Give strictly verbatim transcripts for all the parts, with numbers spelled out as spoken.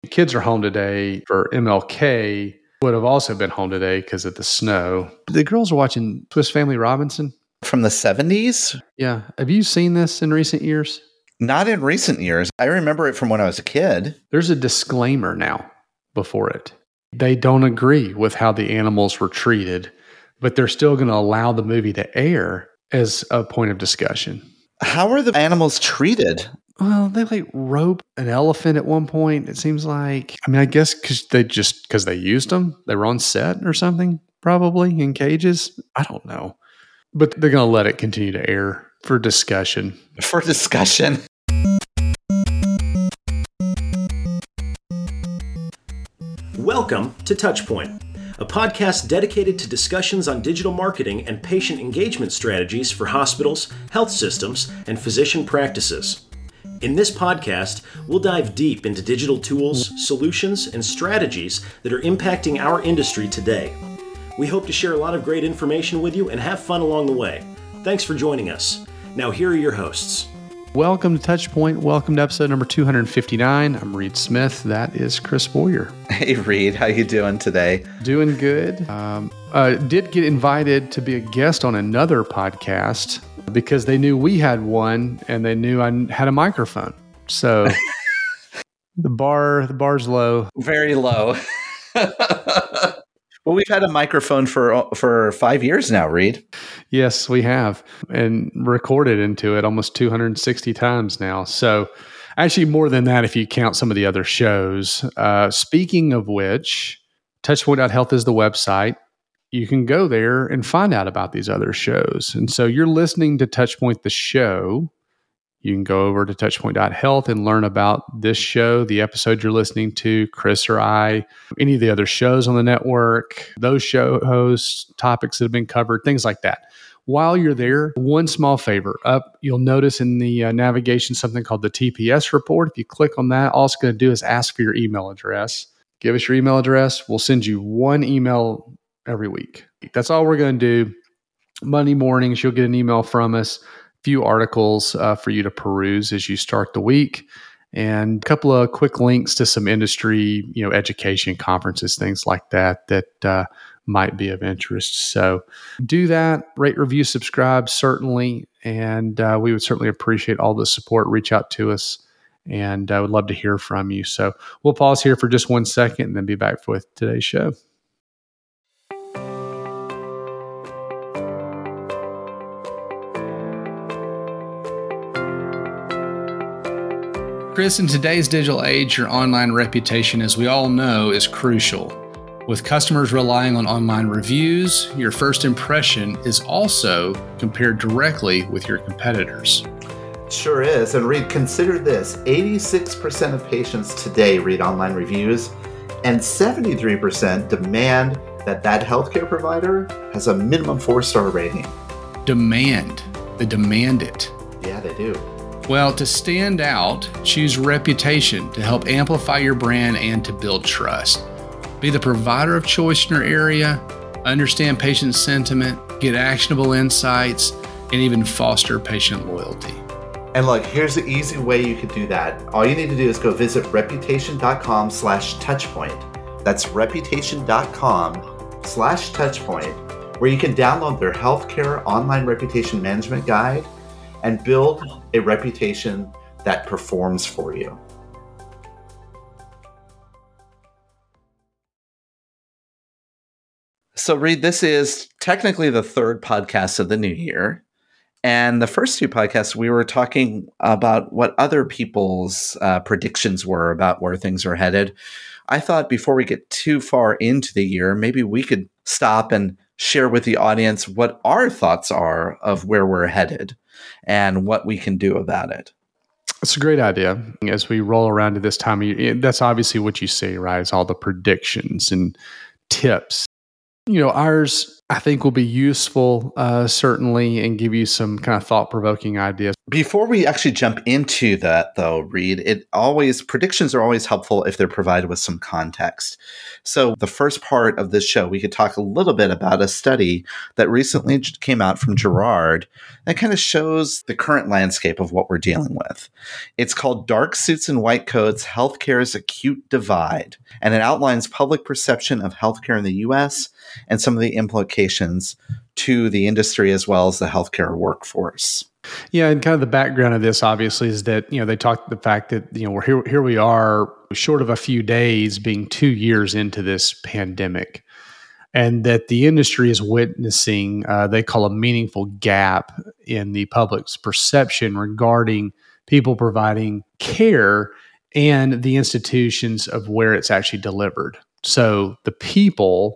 Kids are home today for M L K, would have also been home today because of the snow. The girls are watching Swiss Family Robinson. From the seventies? Yeah. Have you seen this in recent years? Not in recent years. I remember it from when I was a kid. There's a disclaimer now before it. They don't agree with how the animals were treated, but they're still going to allow the movie to air as a point of discussion. How are the animals treated? Well, they like rope an elephant at one point. It seems like, I mean, I guess because they just, because they used them, they were on set or something, probably in cages. I don't know. But they're going to let it continue to air for discussion. For discussion. Welcome to Touchpoint, a podcast dedicated to discussions on digital marketing and patient engagement strategies for hospitals, health systems, and physician practices. In this podcast, we'll dive deep into digital tools, solutions, and strategies that are impacting our industry today. We hope to share a lot of great information with you and have fun along the way. Thanks for joining us. Now, here are your hosts. Welcome to Touchpoint. Welcome to episode number two hundred fifty-nine. I'm Reed Smith. That is Chris Boyer. Hey, Reed. How you doing today? Doing good. Um, uh, did get invited to be a guest on another podcast because they knew we had one and they knew I had a microphone. So the bar, the bar's low. Very low. Well, we've had a microphone for for five years now, Reed. Yes, we have, and recorded into it almost two hundred sixty times now. So actually more than that if you count some of the other shows. Uh, speaking of which, touchpoint dot health is the website. You can go there and find out about these other shows. And so you're listening to Touchpoint, the show. You can go over to touchpoint dot health and learn about this show, the episode you're listening to, Chris or I, any of the other shows on the network, those show hosts, topics that have been covered, things like that. While you're there, one small favor. Up, you'll notice in the uh, navigation something called the T P S report. If you click on that, all it's going to do is ask for your email address. Give us your email address. We'll send you one email every week. That's all we're going to do. Monday mornings, you'll get an email from us. Few articles uh, for you to peruse as you start the week, and a couple of quick links to some industry, you know, education conferences, things like that that uh, might be of interest. So do that, rate, review, subscribe, certainly, and uh, we would certainly appreciate all the support. Reach out to us, and I would love to hear from you. So we'll pause here for just one second and then be back with today's show. Chris, in today's digital age, your online reputation, as we all know, is crucial. With customers relying on online reviews, your first impression is also compared directly with your competitors. Sure is. And Reed, consider this. eighty-six percent of patients today read online reviews, and seventy-three percent demand that that healthcare provider has a minimum four-star rating. Demand. They demand it. Yeah, they do. Well, to stand out, choose reputation to help amplify your brand and to build trust. Be the provider of choice in your area, understand patient sentiment, get actionable insights, and even foster patient loyalty. And look, here's the easy way you could do that. All you need to do is go visit reputation dot com slash touchpoint. That's reputation dot com slash touchpoint, where you can download their healthcare online reputation management guide and build a reputation that performs for you. So, Reed, this is technically the third podcast of the new year. And the first two podcasts, we were talking about what other people's uh, predictions were about where things are headed. I thought before we get too far into the year, maybe we could stop and share with the audience what our thoughts are of where we're headed and what we can do about it. It's a great idea. As we roll around to this time of year, that's obviously what you see, right? It's all the predictions and tips. You know, ours, I think will be useful, uh, certainly, and give you some kind of thought-provoking ideas. Before we actually jump into that, though, Reed, it always predictions are always helpful if they're provided with some context. So the first part of this show, we could talk a little bit about a study that recently came out from Gerard that kind of shows the current landscape of what we're dealing with. It's called Dark Suits and White Coats: Healthcare's Acute Divide, and it outlines public perception of healthcare in the U S and some of the implications to the industry as well as the healthcare workforce. Yeah, and kind of the background of this, obviously, is that, you know, they talked the fact that, you know, we're here, here we are, short of a few days, being two years into this pandemic, and that the industry is witnessing, uh, they call a meaningful gap in the public's perception regarding people providing care and the institutions of where it's actually delivered. So the people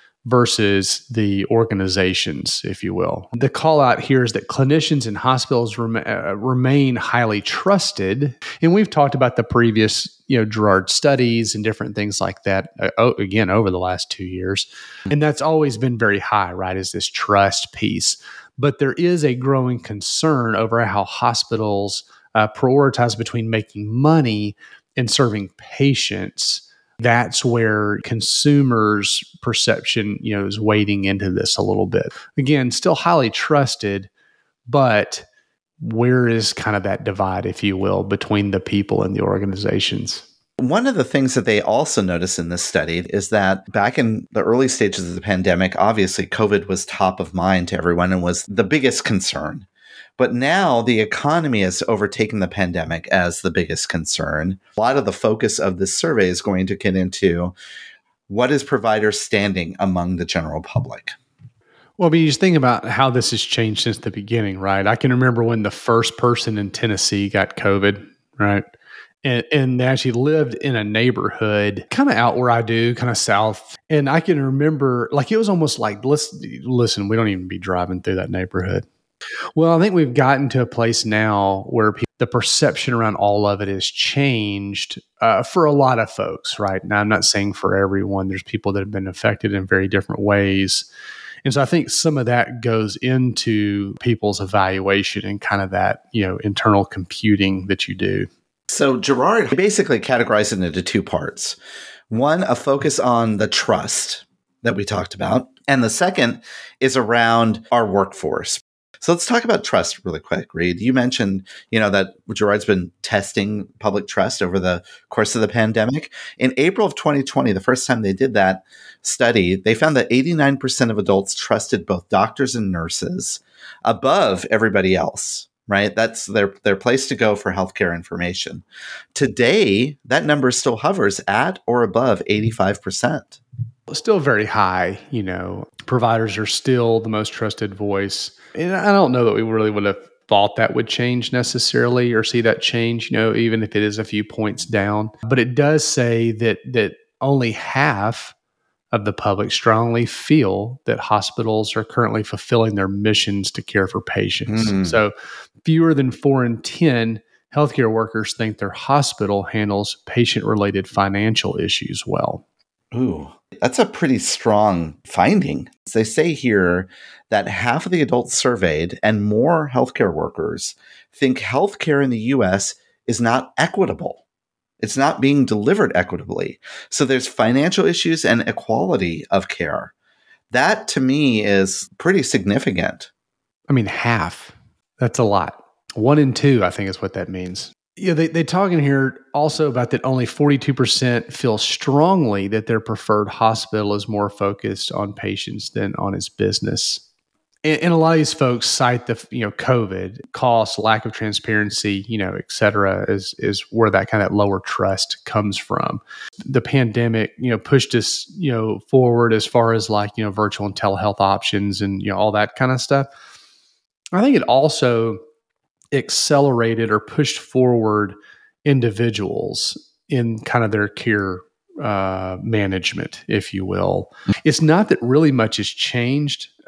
versus the organizations, if you will. The call out here is that clinicians in hospitals rem- uh, remain highly trusted. And we've talked about the previous, you know, Gerard studies and different things like that, uh, oh, again, over the last two years. And that's always been very high, right, is this trust piece. But there is a growing concern over how hospitals uh, prioritize between making money and serving patients. That's where consumers' perception, you know, is wading into this a little bit. Again, still highly trusted, but where is kind of that divide, if you will, between the people and the organizations? One of the things that they also noticed in this study is that back in the early stages of the pandemic, obviously COVID was top of mind to everyone and was the biggest concern. But now the economy has overtaken the pandemic as the biggest concern. A lot of the focus of this survey is going to get into what is provider standing among the general public. Well, I mean, you just think about how this has changed since the beginning, right? I can remember when the first person in Tennessee got COVID, right? And, and they actually lived in a neighborhood kind of out where I do, kind of south. And I can remember, like, it was almost like, let's listen, we don't even be driving through that neighborhood. Well, I think we've gotten to a place now where pe- the perception around all of it has changed uh, for a lot of folks, right? Now, I'm not saying for everyone. There's people that have been affected in very different ways. And so I think some of that goes into people's evaluation and kind of that, you know, internal computing that you do. So Gerard basically categorized it into two parts. One, a focus on the trust that we talked about. And the second is around our workforce. So let's talk about trust really quick, Reed. You mentioned, you know, that Gerard's been testing public trust over the course of the pandemic. In April of twenty twenty, the first time they did that study, they found that eighty-nine percent of adults trusted both doctors and nurses above everybody else, right? That's their, their place to go for healthcare information. Today, that number still hovers at or above eighty-five percent. Still very high, you know, providers are still the most trusted voice. And I don't know that we really would have thought that would change necessarily or see that change, you know, even if it is a few points down. But it does say that that only half of the public strongly feel that hospitals are currently fulfilling their missions to care for patients. Mm. So fewer than four in ten healthcare workers think their hospital handles patient-related financial issues well. Ooh, that's a pretty strong finding. They say here that half of the adults surveyed and more healthcare workers think healthcare in the U S is not equitable. It's not being delivered equitably. So there's financial issues and equality of care. That to me is pretty significant. I mean, half. That's a lot. One in two, I think is what that means. Yeah, they they talk in here also about that only forty-two percent feel strongly that their preferred hospital is more focused on patients than on its business. And, and a lot of these folks cite the, you know, COVID, cost, lack of transparency, you know, et cetera, is, is where that kind of lower trust comes from. The pandemic, you know, pushed us, you know, forward as far as like, you know, virtual and telehealth options and, you know, all that kind of stuff. I think it also accelerated or pushed forward individuals in kind of their care uh, management, if you will. It's not that really much has changed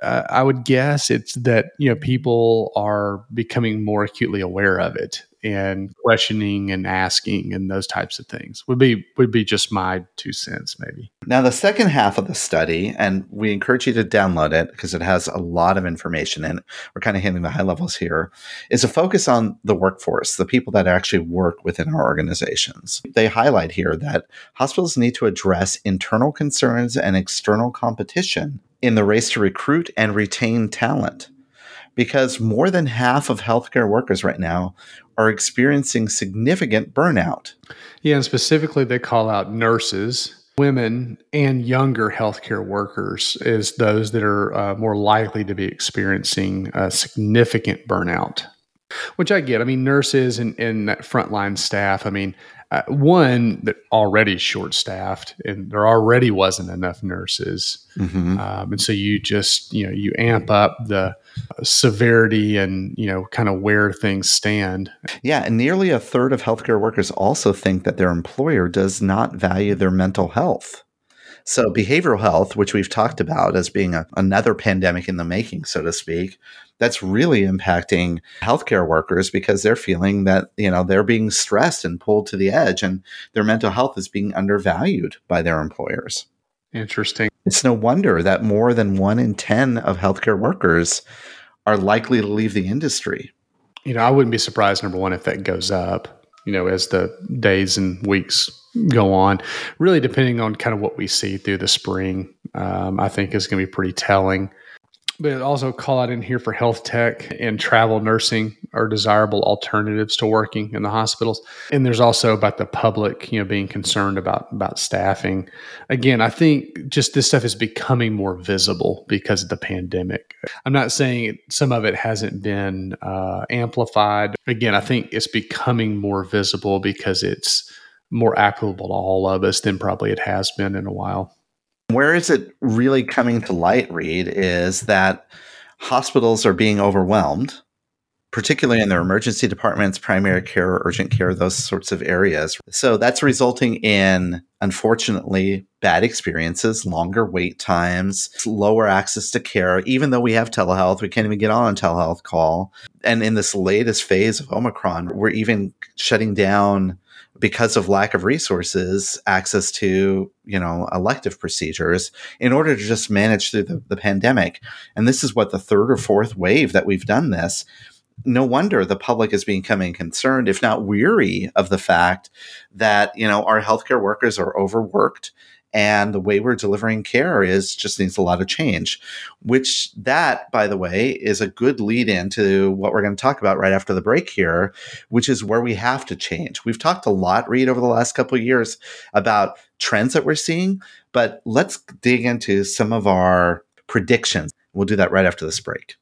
uh, I would guess it's that, you know, people are becoming more acutely aware of it and questioning and asking and those types of things would be would be just my two cents, maybe. Now, the second half of the study, and we encourage you to download it because it has a lot of information in it. We're kind of hitting the high levels here, is a focus on the workforce, the people that actually work within our organizations. They highlight here that hospitals need to address internal concerns and external competition in the race to recruit and retain talent, because more than half of healthcare workers right now are experiencing significant burnout. Yeah, and specifically they call out nurses, women, and younger healthcare workers as those that are uh, more likely to be experiencing uh, significant burnout, which I get. I mean, nurses and, and that frontline staff, I mean, uh, one, that already short-staffed, and there already wasn't enough nurses. Mm-hmm. Um, and so you just, you know, you amp up the severity and, you know, kind of where things stand. Yeah, and nearly a third of healthcare workers also think that their employer does not value their mental health. So behavioral health, which we've talked about as being a, another pandemic in the making, so to speak, that's really impacting healthcare workers because they're feeling that, you know, they're being stressed and pulled to the edge and their mental health is being undervalued by their employers. Interesting. It's no wonder that more than one in ten of healthcare workers are likely to leave the industry. You know, I wouldn't be surprised, number one, if that goes up, you know, as the days and weeks go on, really depending on kind of what we see through the spring, um, I think is going to be pretty telling. But also call out in here for health tech and travel nursing are desirable alternatives to working in the hospitals. And there's also about the public, you know, being concerned about, about staffing. Again, I think just this stuff is becoming more visible because of the pandemic. I'm not saying it, some of it hasn't been uh, amplified. Again, I think it's becoming more visible because it's more applicable to all of us than probably it has been in a while. Where is it really coming to light, Reed, is that hospitals are being overwhelmed, particularly in their emergency departments, primary care, urgent care, those sorts of areas. So that's resulting in, unfortunately, bad experiences, longer wait times, lower access to care. Even though we have telehealth, we can't even get on a telehealth call. And in this latest phase of Omicron, we're even shutting down, because of lack of resources, access to, you know, elective procedures in order to just manage through the, the pandemic. And this is what the third or fourth wave that we've done this. No wonder the public is becoming concerned, if not weary, of the fact that, you know, our healthcare workers are overworked and the way we're delivering care is just needs a lot of change, which that, by the way, is a good lead into what we're going to talk about right after the break here, which is where we have to change. We've talked a lot, Reed, over the last couple of years about trends that we're seeing, but let's dig into some of our predictions. We'll do that right after this break.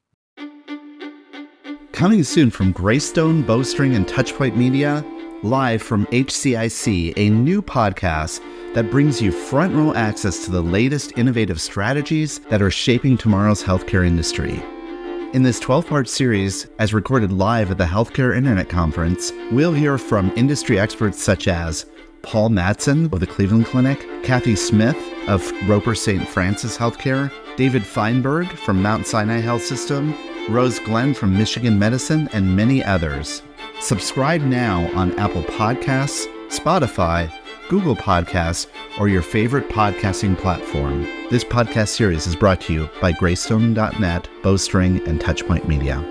Coming soon from Greystone, Bowstring, and Touchpoint Media, live from H C I C, a new podcast that brings you front row access to the latest innovative strategies that are shaping tomorrow's healthcare industry. In this twelve-part series, as recorded live at the Healthcare Internet Conference, we'll hear from industry experts such as Paul Matson of the Cleveland Clinic, Kathy Smith of Roper Saint Francis Healthcare, David Feinberg from Mount Sinai Health System, Rose Glenn from Michigan Medicine, and many others. Subscribe now on Apple Podcasts, Spotify, Google Podcasts, or your favorite podcasting platform. This podcast series is brought to you by Greystone dot net, Bowstring, and Touchpoint Media.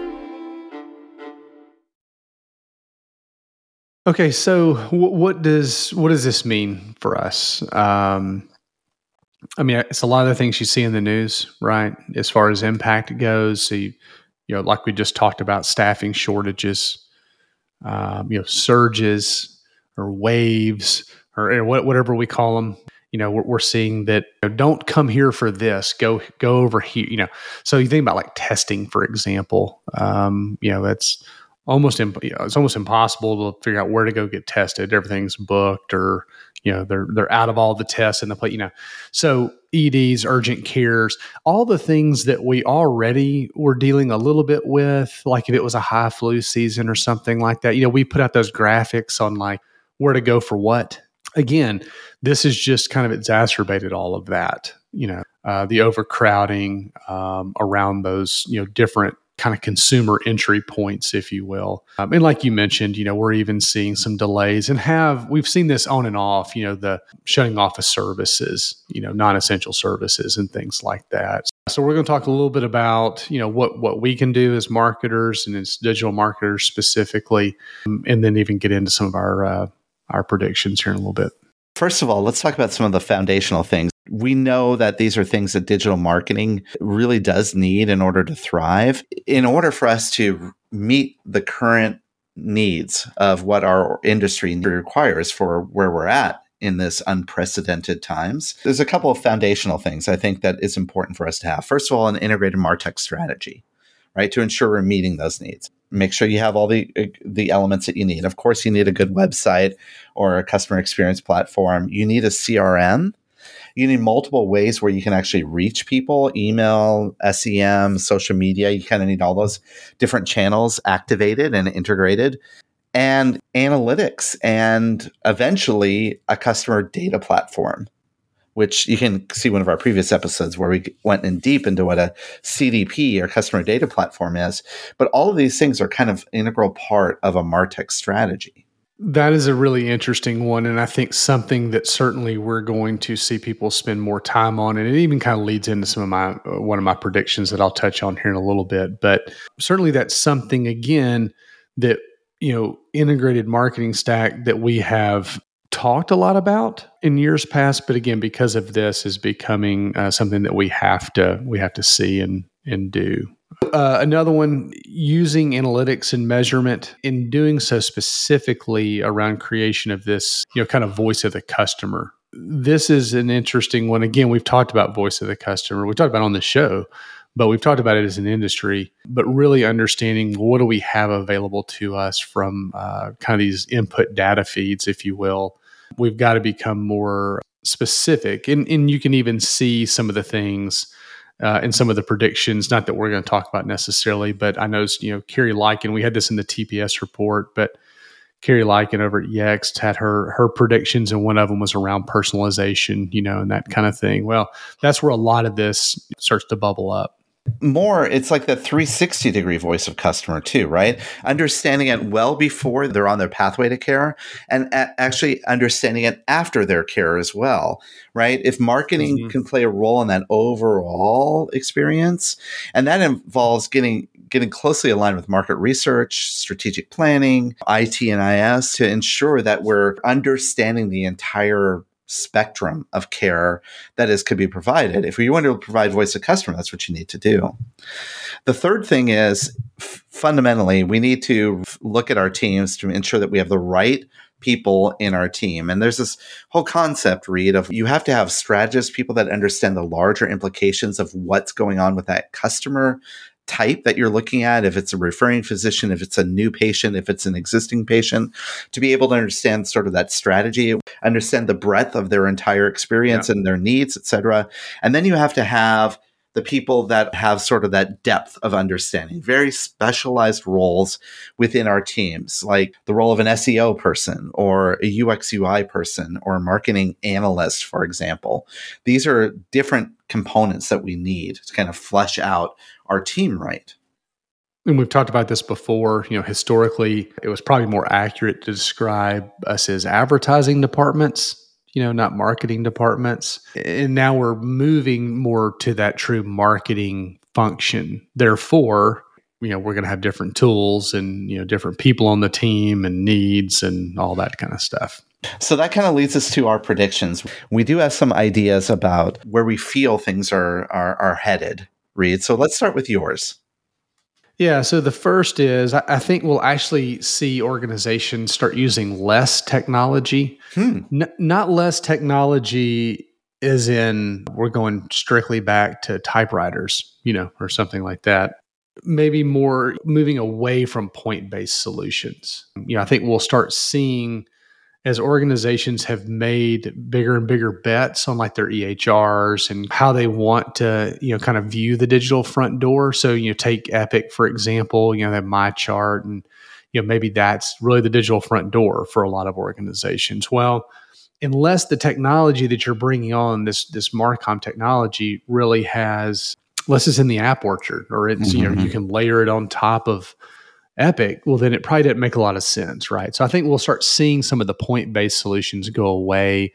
Okay, so w- what does what does this mean for us? Um, I mean, it's a lot of the things you see in the news, right? As far as impact goes, so you, you know, like we just talked about, staffing shortages, um, you know, surges or waves, or, or whatever we call them. You know, we're, we're seeing that, you know, don't come here for this, go go over here. You know, so you think about like testing, for example. Um, you know, it's almost imp- you know, it's almost impossible to figure out where to go get tested. Everything's booked, or you know, they're they're out of all the tests in the plate. You know, so E Ds, urgent cares, all the things that we already were dealing a little bit with, like if it was a high flu season or something like that. You know, we put out those graphics on like where to go for what. Again, this has just kind of exacerbated all of that. You know, uh, the overcrowding um, around those, you know, different kind of consumer entry points, if you will. Um, and like you mentioned, you know, we're even seeing some delays and have, we've seen this on and off, you know, the shutting off of services, you know, non-essential services and things like that. So we're going to talk a little bit about, you know, what, what we can do as marketers and as digital marketers specifically, um, and then even get into some of our, uh, our predictions here in a little bit. First of all, let's talk about some of the foundational things. We know that these are things that digital marketing really does need in order to thrive. In order for us to meet the current needs of what our industry requires for where we're at in this unprecedented times, there's a couple of foundational things I think that is important for us to have. First of all, an integrated MarTech strategy, right, to ensure we're meeting those needs. Make sure you have all the the elements that you need. Of course, you need a good website or a customer experience platform. You need a C R M. You need multiple ways where you can actually reach people, email, S E M, social media. You kind of need all those different channels activated and integrated. And analytics, and eventually a customer data platform, which you can see one of our previous episodes where we went in deep into what a C D P or customer data platform is. But all of these things are kind of integral part of a MarTech strategy. That is a really interesting one. And I think something that certainly we're going to see people spend more time on. And it even kind of leads into some of my, uh, one of my predictions that I'll touch on here in a little bit. But certainly that's something, again, that, you know, integrated marketing stack that we have talked a lot about in years past, but again, because of this, is becoming uh, something that we have to we have to see and and do. Uh, another one, using analytics and measurement, in doing so specifically around creation of this, you know, kind of voice of the customer. This is an interesting one. Again, we've talked about voice of the customer. We talked about it on the show, but we've talked about it as an industry, but really understanding what do we have available to us from uh, kind of these input data feeds, if you will. We've got to become more specific. And, and you can even see some of the things uh, and some of the predictions, not that we're going to talk about necessarily, but I know, you know, Carrie Lykin, we had this in the T P S report, but Carrie Lykin over at Yext had her her predictions, and one of them was around personalization, you know, and that kind of thing. Well, that's where a lot of this starts to bubble up. More, it's like the three sixty degree voice of customer too, right? Understanding it well before they're on their pathway to care, and a- actually understanding it after their care as well, right? If marketing mm-hmm. can play a role in that overall experience, and that involves getting getting closely aligned with market research, strategic planning, I T and I S to ensure that we're understanding the entire spectrum of care that is could be provided. If you want to provide voice of customer, that's what you need to do. The third thing is f- fundamentally, we need to f- look at our teams to ensure that we have the right people in our team. And there's this whole concept, Reed, of you have to have strategists, people that understand the larger implications of what's going on with that customer type that you're looking at, if it's a referring physician, if it's a new patient, if it's an existing patient, to be able to understand sort of that strategy, understand the breadth of their entire experience yeah. and their needs, et cetera. And then you have to have the people that have sort of that depth of understanding, very specialized roles within our teams, like the role of an S E O person or a U X U I person or a marketing analyst, for example. These are different components that we need to kind of flesh out our team right. And we've talked about this before. You know, historically, it was probably more accurate to describe us as advertising departments, you know, not marketing departments. And now we're moving more to that true marketing function. Therefore, you know, we're going to have different tools and, you know, different people on the team and needs and all that kind of stuff. So that kind of leads us to our predictions. We do have some ideas about where we feel things are are, are headed, Reed. So let's start with yours. Yeah. So the first is, I think we'll actually see organizations start using less technology. Hmm. N- not less technology as in we're going strictly back to typewriters, you know, or something like that. Maybe more moving away from point-based solutions. You know, I think we'll start seeing, as organizations have made bigger and bigger bets on like their E H Rs and how they want to, you know, kind of view the digital front door. So, you know, take Epic, for example, you know, they have MyChart, and, you know, maybe that's really the digital front door for a lot of organizations. Well, unless the technology that you're bringing on, this this Marcom technology, really has, unless it's in the app orchard or it's, mm-hmm. you know, you can layer it on top of Epic, well, then it probably didn't make a lot of sense, right? So I think we'll start seeing some of the point-based solutions go away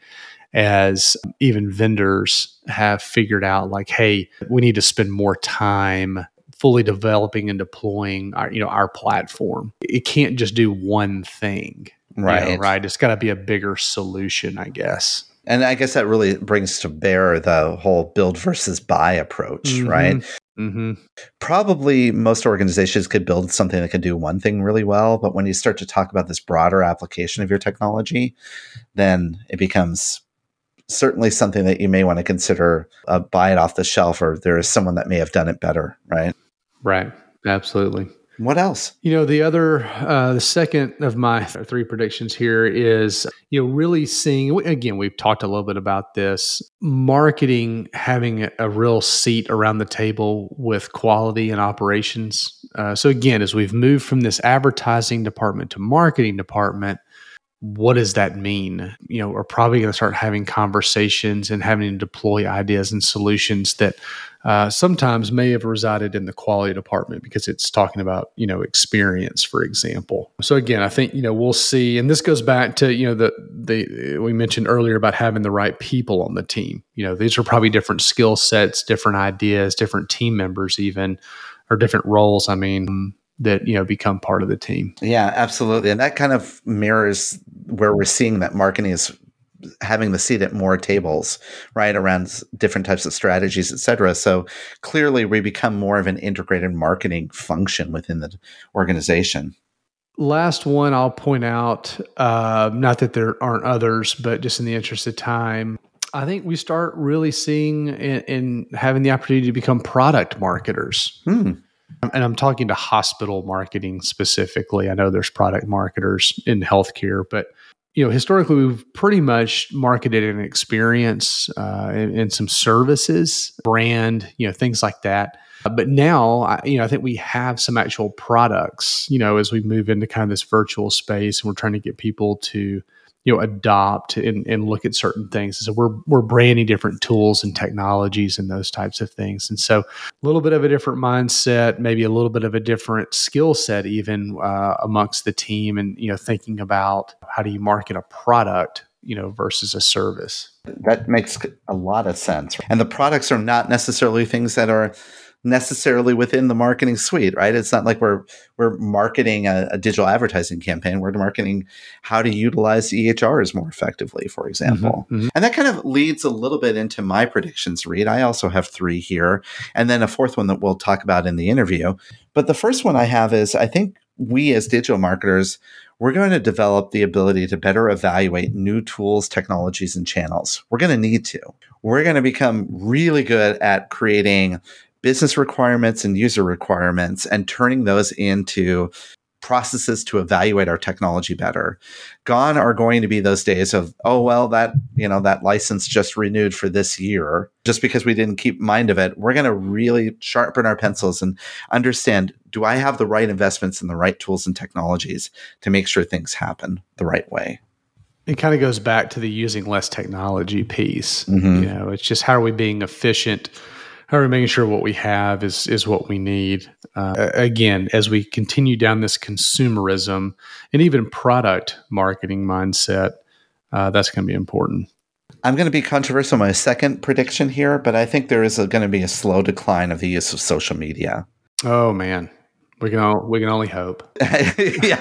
as even vendors have figured out, like, hey, we need to spend more time fully developing and deploying our, you know, our platform. It can't just do one thing, right? You know, right. It's got to be a bigger solution, I guess. And I guess that really brings to bear the whole build versus buy approach, mm-hmm. right? Mm-hmm. Probably most organizations could build something that can do one thing really well, but when you start to talk about this broader application of your technology, then it becomes certainly something that you may want to consider uh, buy it off the shelf, or there is someone that may have done it better, right? Right. Absolutely. What else? You know, the other, uh, the second of my th- three predictions here is, you know, really seeing, again, we've talked a little bit about this, marketing having a, a real seat around the table with quality and operations. Uh, so again, as we've moved from this advertising department to marketing department, what does that mean? You know, we're probably going to start having conversations and having to deploy ideas and solutions that uh, sometimes may have resided in the quality department because it's talking about, you know, experience, for example. So again, I think, you know, we'll see, and this goes back to, you know, the, the, we mentioned earlier about having the right people on the team. You know, these are probably different skill sets, different ideas, different team members even, or different roles. I mean, that, you know, become part of the team. Yeah, absolutely. And that kind of mirrors where we're seeing that marketing is having the seat at more tables, right, around different types of strategies, et cetera. So clearly we become more of an integrated marketing function within the organization. Last one I'll point out, uh, not that there aren't others, but just in the interest of time, I think we start really seeing and having the opportunity to become product marketers. Hmm. And I'm talking to hospital marketing specifically. I know there's product marketers in healthcare, but you know, historically we've pretty much marketed an experience uh, and, and some services, brand, you know, things like that. But now, I, you know, I think we have some actual products. You know, as we move into kind of this virtual space, and we're trying to get people to, you know, adopt and, and look at certain things. So we're we're branding different tools and technologies and those types of things. And so a little bit of a different mindset, maybe a little bit of a different skill set even uh, amongst the team, and, you know, thinking about how do you market a product, you know, versus a service. That makes a lot of sense. And the products are not necessarily things that are necessarily within the marketing suite, right? It's not like we're we're marketing a, a digital advertising campaign. We're marketing how to utilize E H Rs more effectively, for example. Mm-hmm, mm-hmm. And that kind of leads a little bit into my predictions, Reed. I also have three here, and then a fourth one that we'll talk about in the interview. But the first one I have is, I think we as digital marketers, we're going to develop the ability to better evaluate new tools, technologies, and channels. We're going to need to. We're going to become really good at creating business requirements and user requirements and turning those into processes to evaluate our technology better. Gone are going to be those days of, oh, well, that, you know, that license just renewed for this year. Just because we didn't keep mind of it, we're going to really sharpen our pencils and understand, do I have the right investments in the right tools and technologies to make sure things happen the right way? It kind of goes back to the using less technology piece. Mm-hmm. You know, it's just, how are we being efficient? How are we making sure what we have is is what we need? Uh, again, as we continue down this consumerism and even product marketing mindset, uh, that's going to be important. I'm going to be controversial in my second prediction here, but I think there is going to be a slow decline of the use of social media. Oh, man. We can all, we can only hope. Yeah,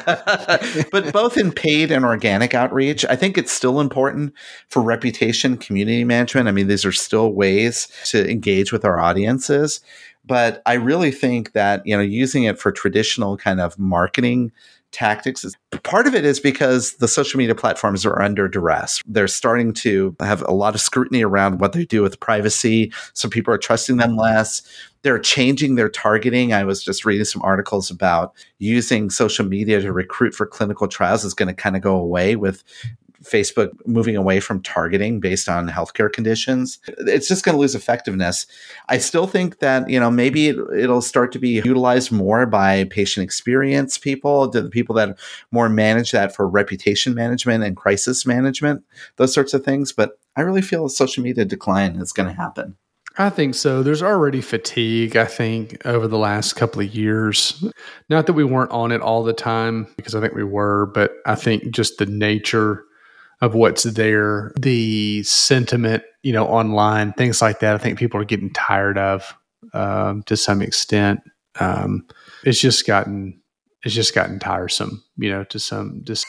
but both in paid and organic outreach, I think it's still important for reputation, community management. I mean, these are still ways to engage with our audiences. But I really think that, you know, using it for traditional kind of marketing tactics is part of it is because the social media platforms are under duress. They're starting to have a lot of scrutiny around what they do with privacy. So people are trusting them less. They're changing their targeting. I was just reading some articles about using social media to recruit for clinical trials is going to kind of go away with Facebook moving away from targeting based on healthcare conditions, it's just going to lose effectiveness. I still think that, you know, maybe it, it'll start to be utilized more by patient experience people, the people that more manage that for reputation management and crisis management, those sorts of things. But I really feel a social media decline is going to happen. I think so. There's already fatigue, I think, over the last couple of years. Not that we weren't on it all the time, because I think we were, but I think just the nature of what's there, the sentiment, you know, online, things like that, I think people are getting tired of um, to some extent. Um, it's just gotten, it's just gotten tiresome, you know, to some, just.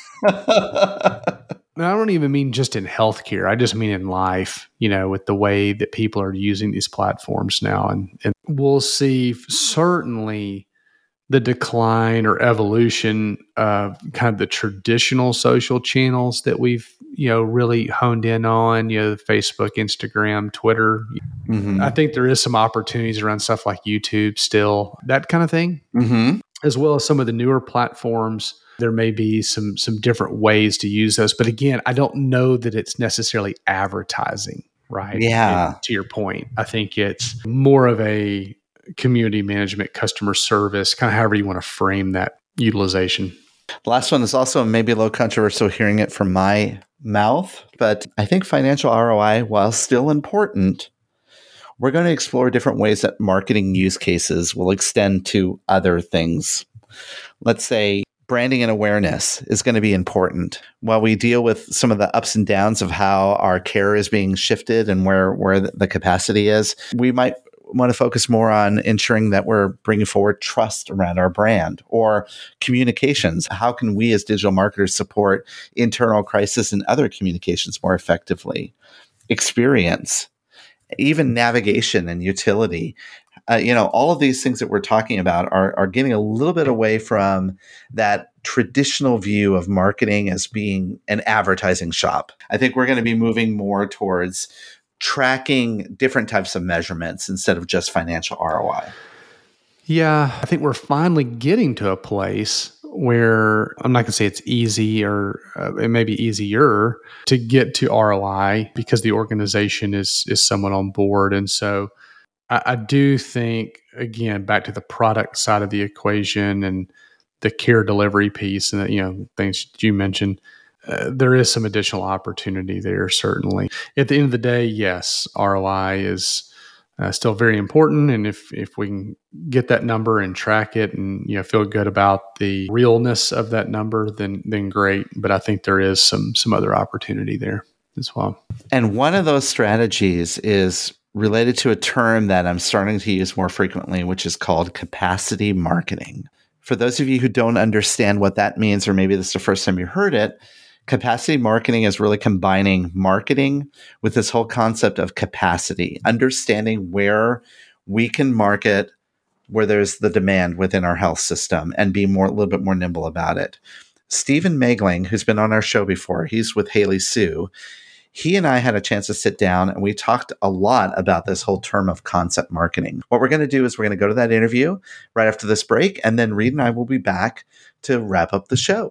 I don't even mean just in healthcare. I just mean in life, you know, with the way that people are using these platforms now. And, and we'll see certainly the decline or evolution of kind of the traditional social channels that we've, you know, really honed in on, you know, Facebook, Instagram, Twitter. Mm-hmm. I think there is some opportunities around stuff like YouTube still, that kind of thing, mm-hmm. as well as some of the newer platforms. There may be some some different ways to use those. But again, I don't know that it's necessarily advertising, right? Yeah. And to your point, I think it's more of a community management, customer service, kind of however you want to frame that utilization. The last one is also maybe a little controversial hearing it from my mouth, but I think financial R O I, while still important, we're going to explore different ways that marketing use cases will extend to other things. Let's say branding and awareness is going to be important. While we deal with some of the ups and downs of how our care is being shifted and where, where the capacity is, we might want to focus more on ensuring that we're bringing forward trust around our brand or communications. How can we as digital marketers support internal crisis and other communications more effectively? Experience, even navigation and utility. Uh, you know, all of these things that we're talking about are, are getting a little bit away from that traditional view of marketing as being an advertising shop. I think we're going to be moving more towards tracking different types of measurements instead of just financial R O I. Yeah, I think we're finally getting to a place where I'm not going to say it's easy or uh, it may be easier to get to R O I because the organization is is somewhat on board. And so I, I do think, again, back to the product side of the equation and the care delivery piece and the, you know, things you mentioned, Uh, there is some additional opportunity there, certainly. At the end of the day, yes, R O I is uh, still very important. And if if we can get that number and track it and, you know, feel good about the realness of that number, then then great. But I think there is some some other opportunity there as well. And one of those strategies is related to a term that I'm starting to use more frequently, which is called capacity marketing. For those of you who don't understand what that means, or maybe this is the first time you heard it, capacity marketing is really combining marketing with this whole concept of capacity, understanding where we can market, where there's the demand within our health system, and be more a little bit more nimble about it. Stephen Megling, who's been on our show before, he's with Haley Sue. He and I had a chance to sit down and we talked a lot about this whole term of concept marketing. What we're going to do is we're going to go to that interview right after this break, and then Reed and I will be back to wrap up the show.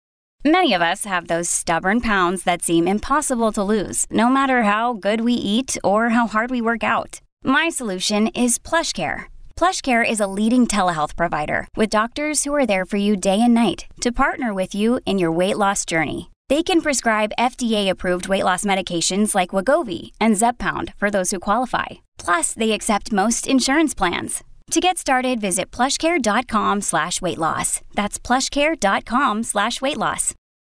Many of us have those stubborn pounds that seem impossible to lose, no matter how good we eat or how hard we work out. My solution is PlushCare. PlushCare is a leading telehealth provider with doctors who are there for you day and night to partner with you in your weight loss journey. They can prescribe F D A-approved weight loss medications like Wegovy and Zepbound for those who qualify. Plus, they accept most insurance plans. To get started, visit plushcare.com slash weight loss. That's plushcare.com slash weight loss.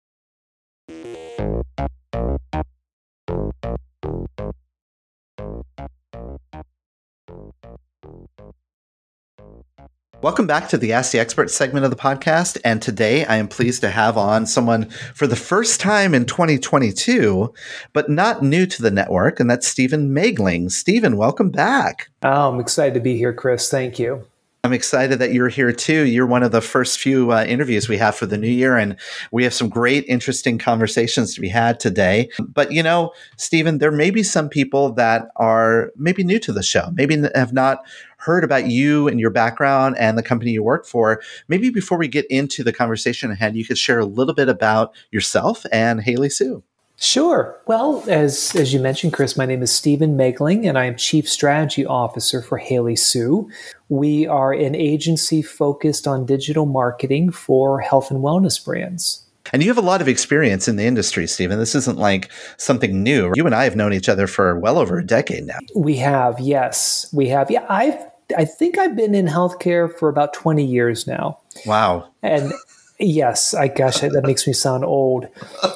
Welcome back to the Ask the Expert segment of the podcast. And today I am pleased to have on someone for the first time in twenty twenty-two, but not new to the network, and that's Stephen Megling. Stephen, welcome back. Oh, I'm excited to be here, Chris. Thank you. I'm excited that you're here too. You're one of the first few uh, interviews we have for the new year, and we have some great, interesting conversations to be had today. But, you know, Stephen, there may be some people that are maybe new to the show, maybe have not heard about you and your background and the company you work for. Maybe before we get into the conversation ahead, you could share a little bit about yourself and Haley Sue. Sure. Well, as as you mentioned, Chris, my name is Stephen Megling, and I am Chief Strategy Officer for Haley Sue. We are an agency focused on digital marketing for health and wellness brands. And you have a lot of experience in the industry, Stephen. This isn't like something new. You and I have known each other for well over a decade now. We have, yes. We have. Yeah, I've I think I've been in healthcare for about twenty years now. Wow. And yes, I gosh, that makes me sound old.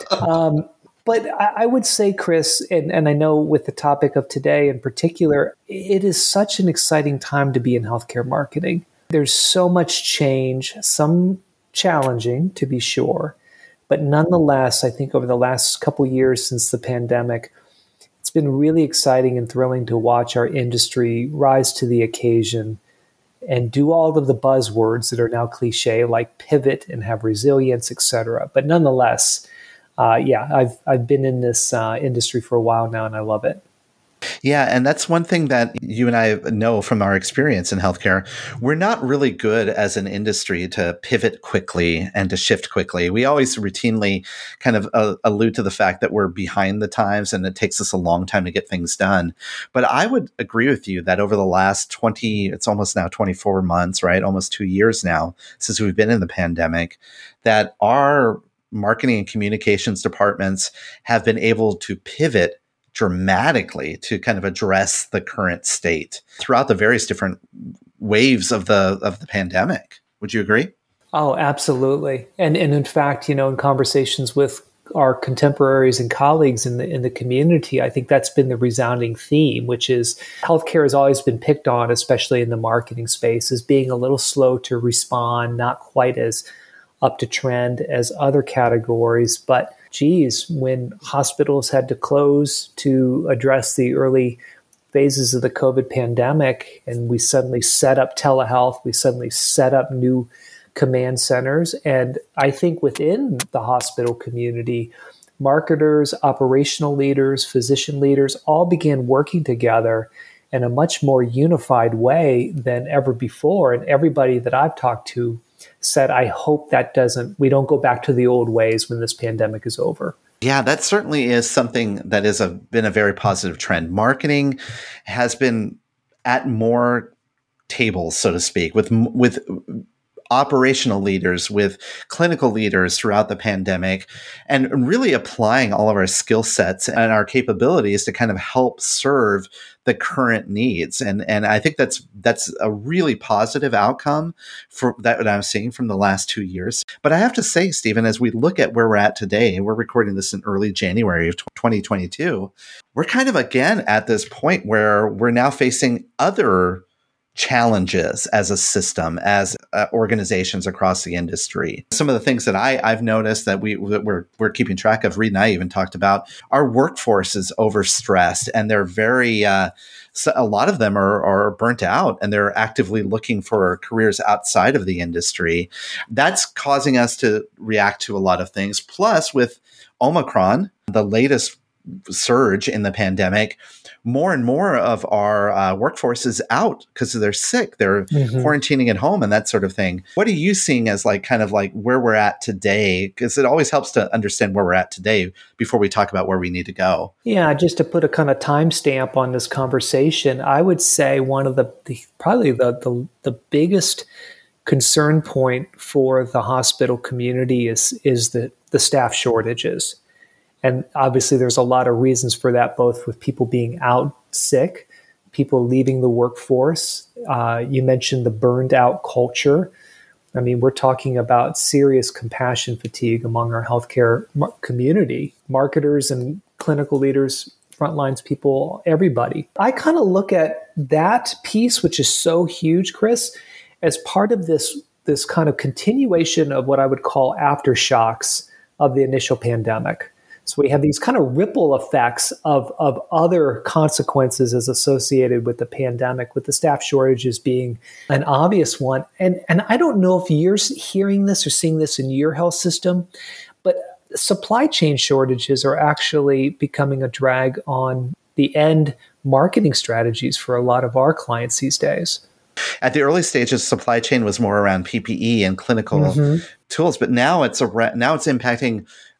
Um, but I, I would say, Chris, and, and I know with the topic of today in particular, it is such an exciting time to be in healthcare marketing. There's so much change, some challenging to be sure, but nonetheless, I think over the last couple of years since the pandemic, it's been really exciting and thrilling to watch our industry rise to the occasion and do all of the buzzwords that are now cliche, like pivot and have resilience, et cetera. But nonetheless, uh, yeah, I've I've been in this uh, industry for a while now, and I love it. Yeah, and that's one thing that you and I know from our experience in healthcare. We're not really good as an industry to pivot quickly and to shift quickly. We always routinely kind of uh, allude to the fact that we're behind the times and it takes us a long time to get things done. But I would agree with you that over the last twenty, it's almost now twenty-four months, right? Almost two years now since we've been in the pandemic, that our marketing and communications departments have been able to pivot dramatically to kind of address the current state throughout the various different waves of the of the pandemic. Would you agree? Oh, absolutely. And and in fact, you know, in conversations with our contemporaries and colleagues in the in the community, I think that's been the resounding theme, which is healthcare has always been picked on, especially in the marketing space, as being a little slow to respond, not quite as up to trend as other categories. But geez, when hospitals had to close to address the early phases of the COVID pandemic, and we suddenly set up telehealth, we suddenly set up new command centers. And I think within the hospital community, marketers, operational leaders, physician leaders all began working together in a much more unified way than ever before. And everybody that I've talked to said, I hope that doesn't, we don't go back to the old ways when this pandemic is over. Yeah, that certainly is something that has a, been a very positive trend. Marketing has been at more tables, so to speak, with with operational leaders, with clinical leaders throughout the pandemic, and really applying all of our skill sets and our capabilities to kind of help serve the current needs. And and I think that's that's a really positive outcome for that what I'm seeing from the last two years. But I have to say, Stephen, as we look at where we're at today, we're recording this in early January of twenty twenty-two, we're kind of again at this point where we're now facing other challenges as a system, as uh, organizations across the industry. Some of the things that I, I've noticed that we that we're we're keeping track of, Reed and I even talked about, our workforce is overstressed, and they're very. Uh, so a lot of them are are burnt out, and they're actively looking for careers outside of the industry. That's causing us to react to a lot of things. Plus, with Omicron, the latest surge in the pandemic, more and more of our uh, workforce is out because they're sick. They're mm-hmm. quarantining at home and that sort of thing. What are you seeing as like kind of like where we're at today? Because it always helps to understand where we're at today before we talk about where we need to go. Yeah, just to put a kind of timestamp on this conversation, I would say one of the, the probably the, the the biggest concern point for the hospital community is is the the staff shortages. And obviously, there's a lot of reasons for that, both with people being out sick, people leaving the workforce. Uh, you mentioned the burned out culture. I mean, we're talking about serious compassion fatigue among our healthcare mar- community, marketers and clinical leaders, frontlines people, everybody. I kind of look at that piece, which is so huge, Chris, as part of this, this kind of continuation of what I would call aftershocks of the initial pandemic. So we have these kind of ripple effects of, of other consequences as associated with the pandemic, with the staff shortages being an obvious one. And, and I don't know if you're hearing this or seeing this in your health system, but supply chain shortages are actually becoming a drag on the end marketing strategies for a lot of our clients these days. At the early stages, supply chain was more around P P E and clinical mm-hmm. tools, but now it's a now it's impacting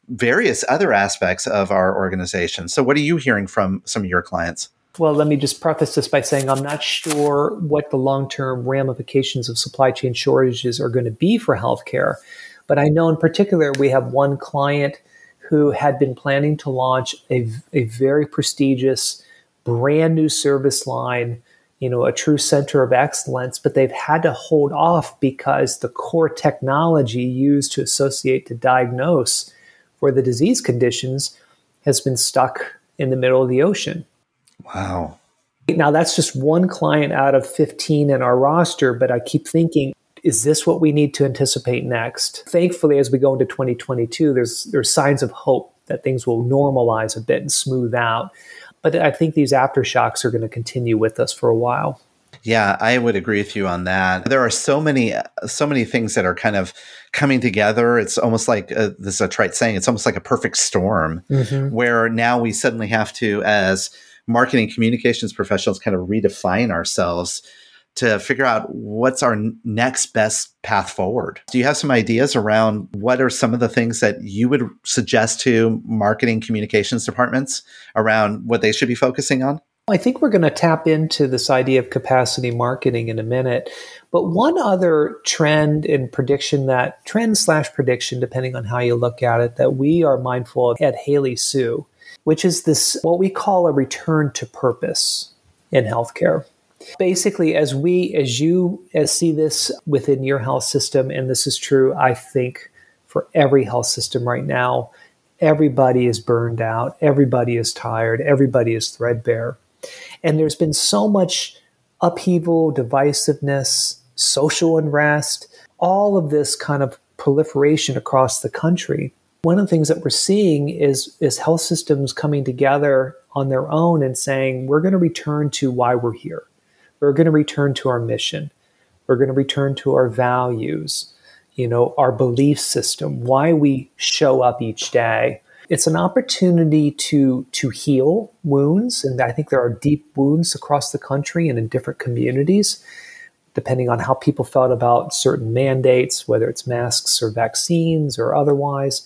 various other aspects of our organization. So what are you hearing from some of your clients? Well, let me just preface this by saying I'm not sure what the long-term ramifications of supply chain shortages are going to be for healthcare. But I know in particular, we have one client who had been planning to launch a, a very prestigious, brand new service line, you know, a true center of excellence, but they've had to hold off because the core technology used to associate to diagnose for the disease conditions has been stuck in the middle of the ocean. Wow. Now, that's just one client out of fifteen in our roster, but I keep thinking, is this what we need to anticipate next? Thankfully, as we go into twenty twenty-two, there's there's signs of hope that things will normalize a bit and smooth out. But I think these aftershocks are going to continue with us for a while. Yeah, I would agree with you on that. There are so many, so many things that are kind of coming together. It's almost like, uh, this is a trite saying, it's almost like a perfect storm, mm-hmm. where now we suddenly have to, as marketing communications professionals, kind of redefine ourselves to figure out what's our next best path forward. Do you have some ideas around what are some of the things that you would suggest to marketing communications departments around what they should be focusing on? I think we're going to tap into this idea of capacity marketing in a minute. But one other trend and prediction that, trend slash prediction, depending on how you look at it, that we are mindful of at Haley Sue, which is this, what we call a return to purpose in healthcare. Basically, as we, as you as see this within your health system, and this is true, I think, for every health system right now, everybody is burned out, everybody is tired, everybody is threadbare. And there's been so much upheaval, divisiveness, social unrest, all of this kind of proliferation across the country. One of the things that we're seeing is, is health systems coming together on their own and saying, we're going to return to why we're here. We're going to return to our mission. We're going to return to our values, you know, our belief system, why we show up each day. It's an opportunity to, to heal wounds. And I think there are deep wounds across the country and in different communities, depending on how people felt about certain mandates, whether it's masks or vaccines or otherwise.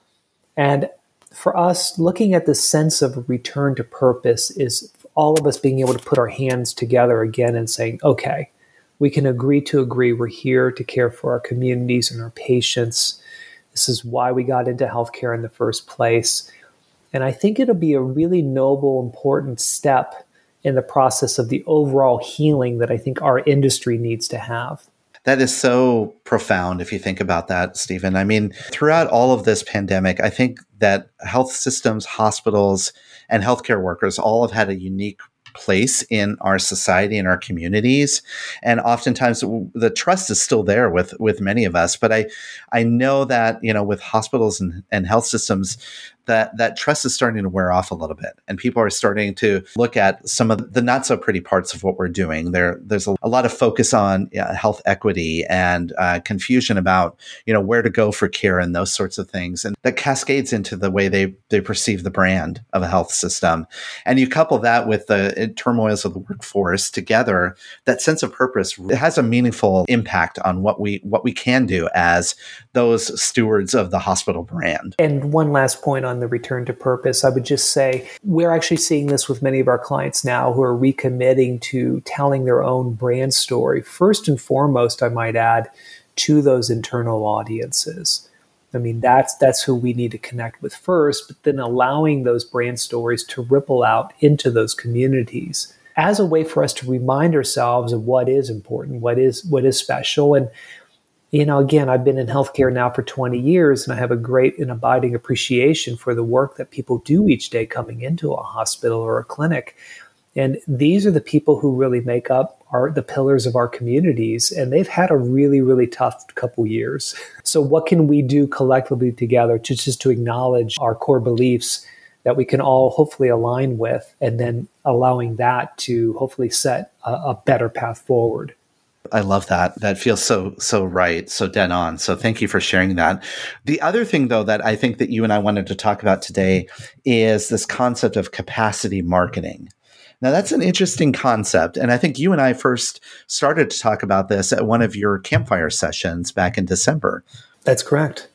And for us, looking at the sense of return to purpose is all of us being able to put our hands together again and saying, okay, we can agree to agree. We're here to care for our communities and our patients. This is why we got into healthcare in the first place. And I think it'll be a really noble, important step in the process of the overall healing that I think our industry needs to have. That is so profound if you think about that, Stephen. I mean, throughout all of this pandemic, I think that health systems, hospitals, and healthcare workers all have had a unique place in our society and our communities. And oftentimes the trust is still there with, with many of us. But I, I know that, you know, with hospitals and, and health systems, that that trust is starting to wear off a little bit. And people are starting to look at some of the not so pretty parts of what we're doing. There, there's a, a lot of focus on yeah, health equity and uh, confusion about, you know, where to go for care and those sorts of things. And that cascades into the way they, they perceive the brand of a health system. And you couple that with the turmoils of the workforce together, that sense of purpose, it has a meaningful impact on what we, what we can do as those stewards of the hospital brand. And one last point on the return to purpose, I would just say we're actually seeing this with many of our clients now who are recommitting to telling their own brand story. First and foremost, I might add, to those internal audiences. I mean, that's that's who we need to connect with first, but then allowing those brand stories to ripple out into those communities as a way for us to remind ourselves of what is important, what is what is special. And you know, again, I've been in healthcare now for twenty years, and I have a great and abiding appreciation for the work that people do each day coming into a hospital or a clinic. And these are the people who really make up our, the pillars of our communities, and they've had a really, really tough couple years. So what can we do collectively together to just to acknowledge our core beliefs that we can all hopefully align with, and then allowing that to hopefully set a, a better path forward? I love that. That feels so, so right. So dead on. So thank you for sharing that. The other thing, though, that I think that you and I wanted to talk about today is this concept of capacity marketing. Now, that's an interesting concept. And I think you and I first started to talk about this at one of your campfire sessions back in December. That's correct.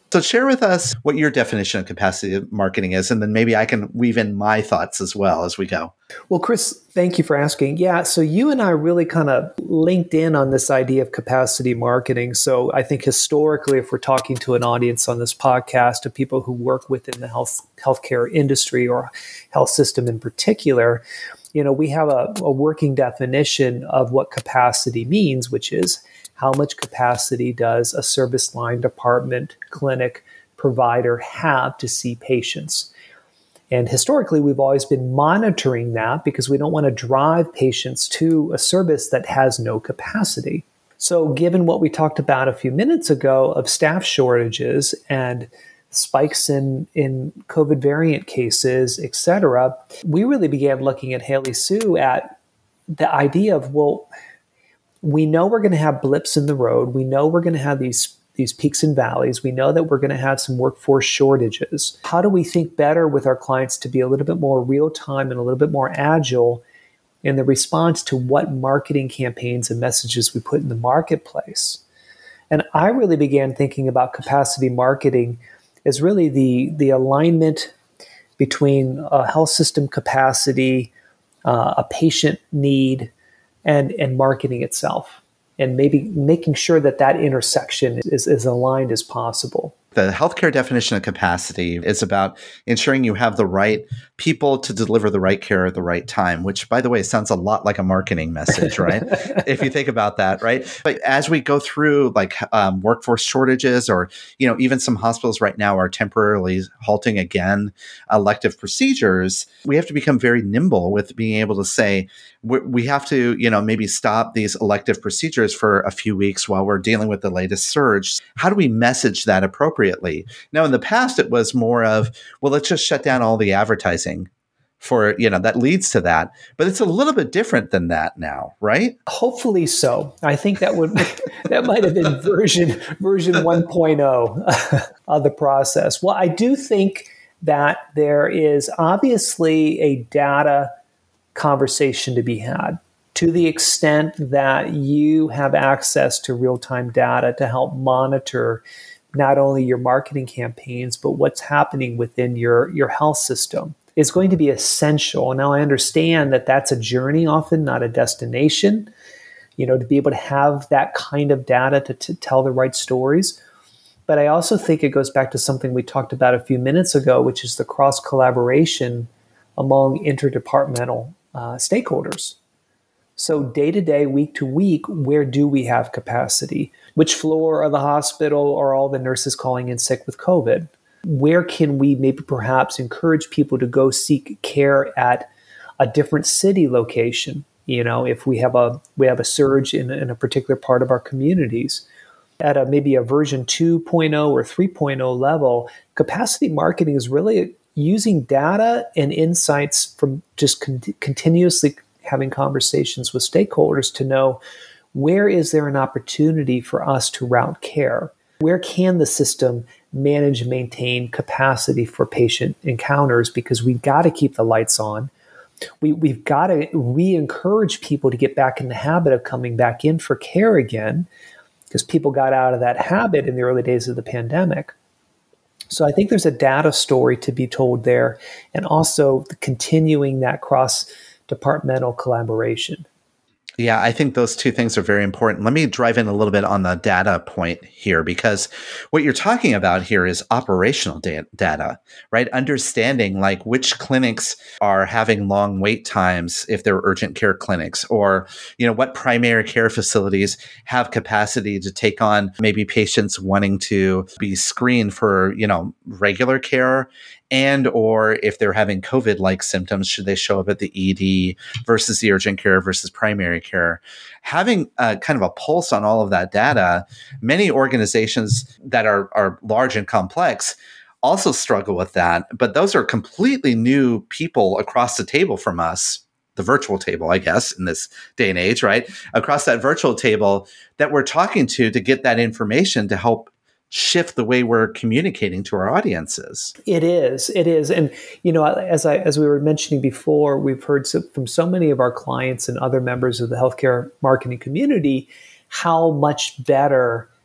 So share with us what your definition of capacity marketing is, and then maybe I can weave in my thoughts as well as we go. Well, Chris, thank you for asking. Yeah, so you and I really kind of linked in on this idea of capacity marketing. So I think historically, if we're talking to an audience on this podcast of people who work within the health healthcare industry or health system in particular, you know, we have a, a working definition of what capacity means, which is how much capacity does a service line, department, clinic, provider have to see patients? And historically, we've always been monitoring that because we don't want to drive patients to a service that has no capacity. So given what we talked about a few minutes ago of staff shortages and spikes in, in COVID variant cases, et cetera, we really began looking at Haley Sue at the idea of, well, we know we're going to have blips in the road. We know we're going to have these, these peaks and valleys. We know that we're going to have some workforce shortages. How do we think better with our clients to be a little bit more real-time and a little bit more agile in the response to what marketing campaigns and messages we put in the marketplace? And I really began thinking about capacity marketing as really the, the alignment between a health system capacity, uh, a patient need, and and marketing itself, and maybe making sure that that intersection is as aligned as possible. The healthcare definition of capacity is about ensuring you have the right people to deliver the right care at the right time, which, by the way, sounds a lot like a marketing message, right? If you think about that, right? But as we go through like um, workforce shortages, or, you know, even some hospitals right now are temporarily halting again elective procedures, we have to become very nimble with being able to say, we we have to, you know, maybe stop these elective procedures for a few weeks while we're dealing with the latest surge. How do we message that appropriately? Now, in the past, it was more of, well, let's just shut down all the advertising for, you know, that leads to that. But it's a little bit different than that now, right? Hopefully so. I think that would that might have been version version one point oh of the process. Well, I do think that there is obviously a data conversation to be had, to the extent that you have access to real-time data to help monitor not only your marketing campaigns, but what's happening within your, your health system. It's going to be essential. Now, I understand that that's a journey often, not a destination, you know, to be able to have that kind of data to, to tell the right stories. But I also think it goes back to something we talked about a few minutes ago, which is the cross-collaboration among interdepartmental uh, stakeholders. So day to day, week to week, where do we have capacity? Which floor of the hospital are all the nurses calling in sick with COVID? Where can we maybe perhaps encourage people to go seek care at a different city location? You know, if we have a we have a surge in, in a particular part of our communities, at a maybe a version two point oh or three point oh level, capacity marketing is really using data and insights from just con- continuously having conversations with stakeholders to know where is there an opportunity for us to route care? Where can the system manage and maintain capacity for patient encounters? Because we've got to keep the lights on. We, we've got to re-encourage people to get back in the habit of coming back in for care again, because people got out of that habit in the early days of the pandemic. So I think there's a data story to be told there, and also continuing that cross-departmental collaboration. Yeah, I think those two things are very important. Let me drive in a little bit on the data point here, because what you're talking about here is operational da- data, right? Understanding like which clinics are having long wait times if they're urgent care clinics, or, you know, what primary care facilities have capacity to take on maybe patients wanting to be screened for, you know, regular care, and or if they're having COVID-like symptoms, should they show up at the E D versus the urgent care versus primary care? Having a, kind of a pulse on all of that data, many organizations that are, are large and complex also struggle with that, but those are completely new people across the table from us, the virtual table, I guess, in this day and age, right? Across that virtual table that we're talking to to get that information to help shift the way we're communicating to our audiences. It is. It is. And, you know, as I as we were mentioning before, we've heard so, from so many of our clients and other members of the healthcare marketing community how much better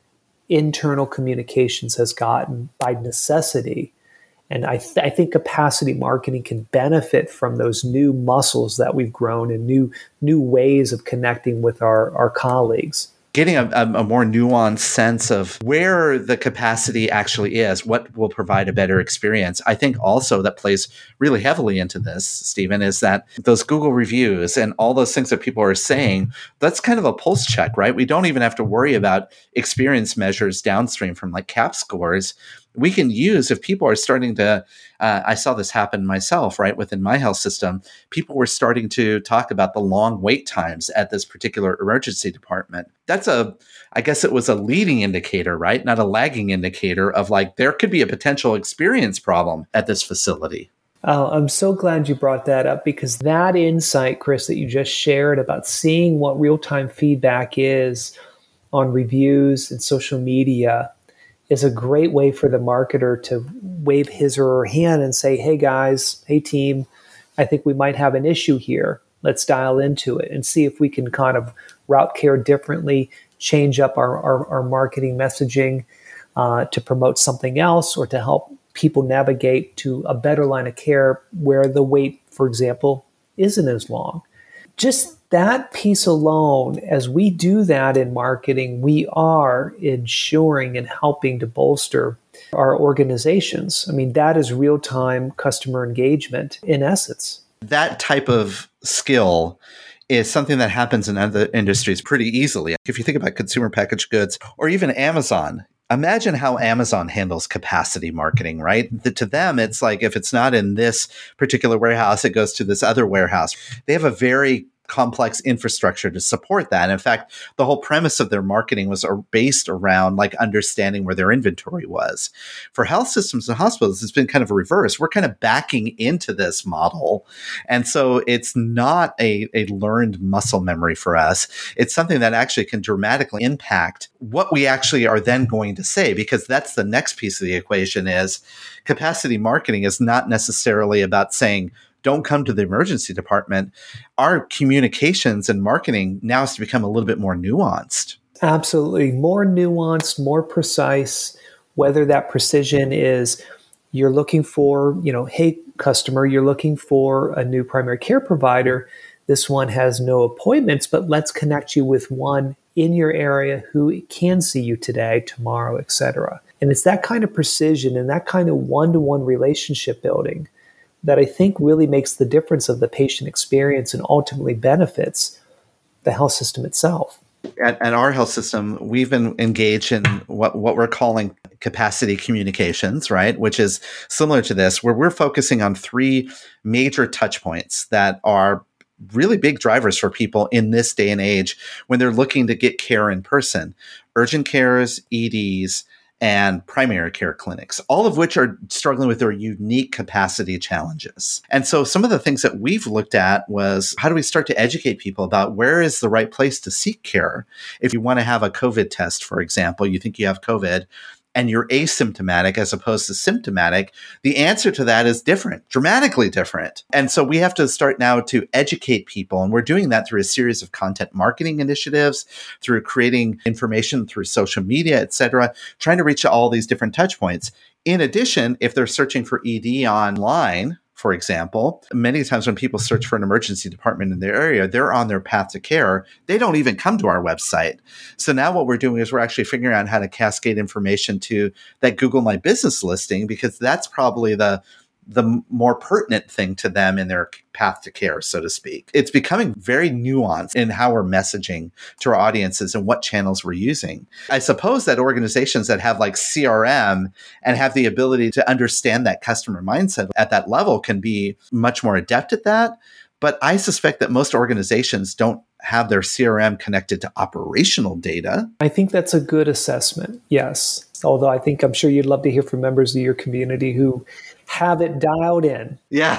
internal communications has gotten by necessity. And I, th- I think capacity marketing can benefit from those new muscles that we've grown and new new ways of connecting with our, our colleagues. Getting a, a more nuanced sense of where the capacity actually is, what will provide a better experience. I think also that plays really heavily into this, Stephen, is that those Google reviews and all those things that people are saying, that's kind of a pulse check, right? We don't even have to worry about experience measures downstream from like C A P scores. We can use, if people are starting to, uh, I saw this happen myself, right, within my health system, people were starting to talk about the long wait times at this particular emergency department. That's a, I guess it was a leading indicator, right, not a lagging indicator of like, there could be a potential experience problem at this facility. Oh, I'm so glad you brought that up, because that insight, Chris, that you just shared about seeing what real-time feedback is on reviews and social media is a great way for the marketer to wave his or her hand and say, hey guys, hey team, I think we might have an issue here. Let's dial into it and see if we can kind of route care differently, change up our, our, our marketing messaging uh, to promote something else or to help people navigate to a better line of care where the wait, for example, isn't as long. Just that piece alone, as we do that in marketing, we are ensuring and helping to bolster our organizations. I mean, that is real-time customer engagement in essence. That type of skill is something that happens in other industries pretty easily. If you think about consumer packaged goods or even Amazon, imagine how Amazon handles capacity marketing, right? The, to them, it's like if it's not in this particular warehouse, it goes to this other warehouse. They have a very complex infrastructure to support that. In fact, the whole premise of their marketing was based around like understanding where their inventory was. For health systems and hospitals, it's been kind of a reverse. We're kind of backing into this model. And so it's not a, a learned muscle memory for us. It's something that actually can dramatically impact what we actually are then going to say, because that's the next piece of the equation is capacity marketing is not necessarily about saying, don't come to the emergency department. Our communications and marketing now has to become a little bit more nuanced. Absolutely. More nuanced, more precise, whether that precision is you're looking for, you know, hey, customer, you're looking for a new primary care provider. This one has no appointments, but let's connect you with one in your area who can see you today, tomorrow, et cetera. And it's that kind of precision and that kind of one-to-one relationship building that I think really makes the difference of the patient experience and ultimately benefits the health system itself. At, at our health system, we've been engaged in what, what we're calling capacity communications, right? Which is similar to this, where we're focusing on three major touch points that are really big drivers for people in this day and age when they're looking to get care in person. Urgent cares, E Ds, and primary care clinics, all of which are struggling with their unique capacity challenges. And so some of the things that we've looked at was how do we start to educate people about where is the right place to seek care? If you want to have a COVID test, for example, you think you have COVID, and you're asymptomatic as opposed to symptomatic, the answer to that is different, dramatically different. And so we have to start now to educate people. And we're doing that through a series of content marketing initiatives, through creating information through social media, et cetera, trying to reach all these different touch points. In addition, if they're searching for E D online, for example, many times when people search for an emergency department in their area, they're on their path to care. They don't even come to our website. So now what we're doing is we're actually figuring out how to cascade information to that Google My Business listing, because that's probably the the more pertinent thing to them in their path to care, so to speak. It's becoming very nuanced in how we're messaging to our audiences and what channels we're using. I suppose that organizations that have like C R M and have the ability to understand that customer mindset at that level can be much more adept at that. But I suspect that most organizations don't have their C R M connected to operational data. I think that's a good assessment, yes. Although I think I'm sure you'd love to hear from members of your community who have it dialed in. Yeah,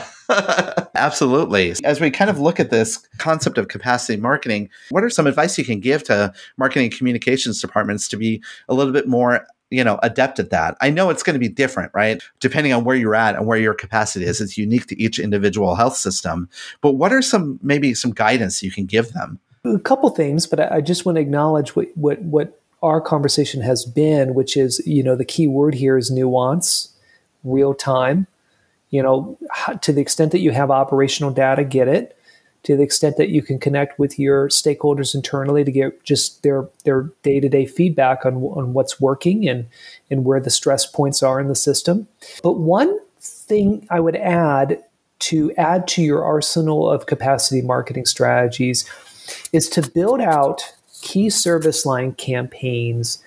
absolutely. As we kind of look at this concept of capacity marketing, what are some advice you can give to marketing and communications departments to be a little bit more, you know, adept at that? I know it's going to be different, right? Depending on where you're at and where your capacity is, it's unique to each individual health system. But what are some, maybe some guidance you can give them? A couple things, but I just want to acknowledge what, what, what our conversation has been, which is, you know, the key word here is nuance, real time. You know, to the extent that you have operational data, get it. To the extent that you can connect with your stakeholders internally to get just their their day-to-day feedback on, on what's working and, and where the stress points are in the system. But one thing I would add to add to your arsenal of capacity marketing strategies is to build out key service line campaigns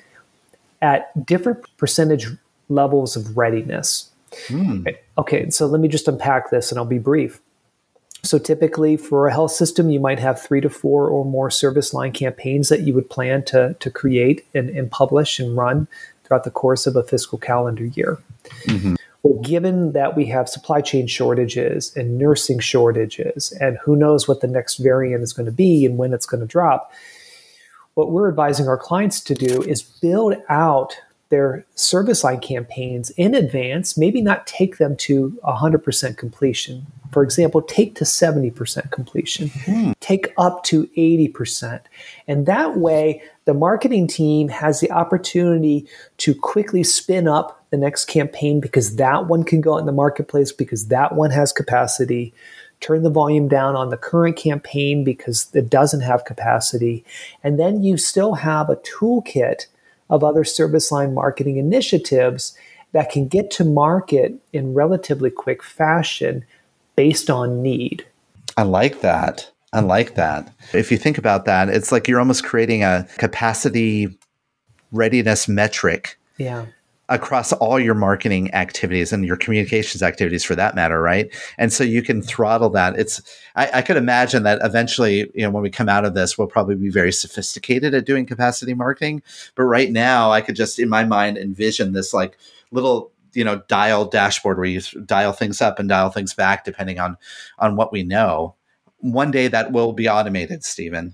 at different percentage levels of readiness. Mm. Okay, so let me just unpack this and I'll be brief. So typically for a health system, you might have three to four or more service line campaigns that you would plan to, to create and, and publish and run throughout the course of a fiscal calendar year. Mm-hmm. Well, given that we have supply chain shortages and nursing shortages, and who knows what the next variant is going to be and when it's going to drop, what we're advising our clients to do is build out their service line campaigns in advance, maybe not take them to one hundred percent completion. For example, take to seventy percent completion, mm-hmm. take up to eighty percent. And that way, the marketing team has the opportunity to quickly spin up the next campaign because that one can go out in the marketplace because that one has capacity. Turn the volume down on the current campaign because it doesn't have capacity. And then you still have a toolkit of other service line marketing initiatives that can get to market in relatively quick fashion based on need. I like that. I like that. If you think about that, it's like you're almost creating a capacity readiness metric. Yeah. Across all your marketing activities and your communications activities for that matter, right? And so you can throttle that. It's I, I could imagine that eventually, you know, when we come out of this, we'll probably be very sophisticated at doing capacity marketing. But right now, I could just, in my mind, envision this like little, you know, dial dashboard where you dial things up and dial things back depending on on what we know. One day that will be automated, Stephen.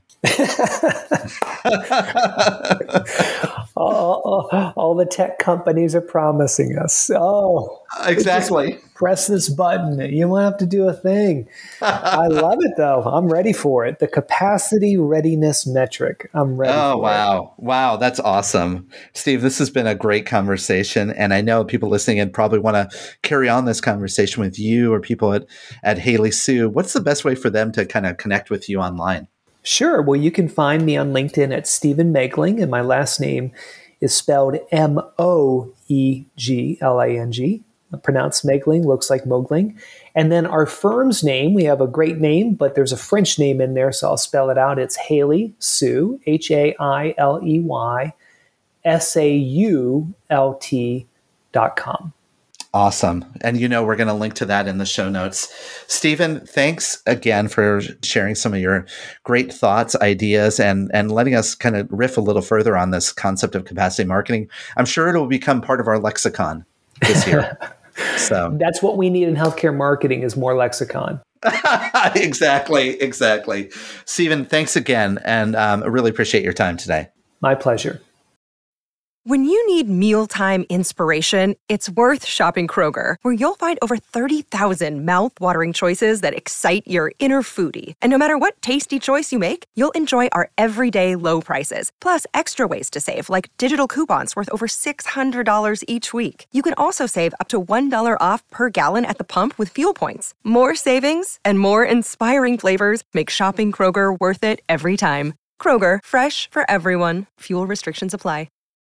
all, all, all the tech companies are promising us. Oh, exactly. Press this button. You won't have to do a thing. I love it, though. I'm ready for it. The capacity readiness metric. I'm ready oh, for wow. it. Wow. That's awesome. Steve, this has been a great conversation. And I know people listening in probably want to carry on this conversation with you or people at, at Haley Sue. What's the best way for them to kind of connect with you online? Sure. Well, you can find me on LinkedIn at Stephen Moegling, and my last name is spelled M O E G L I N G. Pronounced Moegling, looks like Moegling. And then our firm's name, we have a great name, but there's a French name in there, so I'll spell it out. It's Haley Sue, H A I L E Y S A U L T dot com. Awesome. And you know, we're going to link to that in the show notes. Stephen, thanks again for sharing some of your great thoughts, ideas, and, and letting us kind of riff a little further on this concept of capacity marketing. I'm sure it will become part of our lexicon this year. So that's what we need in healthcare marketing is more lexicon. exactly. Exactly. Stephen, thanks again. And um, I really appreciate your time today. My pleasure. When you need mealtime inspiration, it's worth shopping Kroger, where you'll find over thirty thousand mouth-watering choices that excite your inner foodie. And no matter what tasty choice you make, you'll enjoy our everyday low prices, plus extra ways to save, like digital coupons worth over six hundred dollars each week. You can also save up to one dollar off per gallon at the pump with fuel points. More savings and more inspiring flavors make shopping Kroger worth it every time. Kroger, fresh for everyone. Fuel restrictions apply.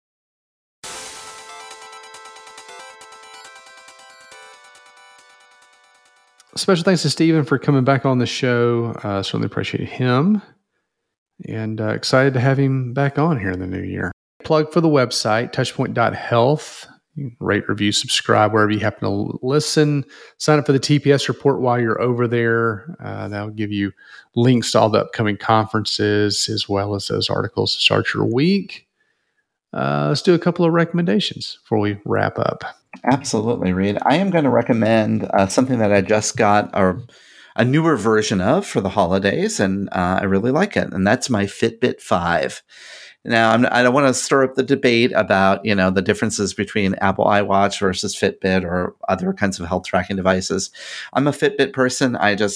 Special thanks to Stephen for coming back on the show. Uh, certainly appreciate him and uh, excited to have him back on here in the new year. Plug for the website, touchpoint dot health. You can rate, review, subscribe wherever you happen to listen. Sign up for the T P S report while you're over there. Uh, that'll give you links to all the upcoming conferences as well as those articles to start your week. Uh, let's do a couple of recommendations before we wrap up. Absolutely, Reed. I am going to recommend uh, something that I just got a, a newer version of for the holidays, and uh, I really like it, and that's my Fitbit five. Now, I'm, I don't want to stir up the debate about, you know, the differences between Apple iWatch versus Fitbit or other kinds of health tracking devices. I'm a Fitbit person. I just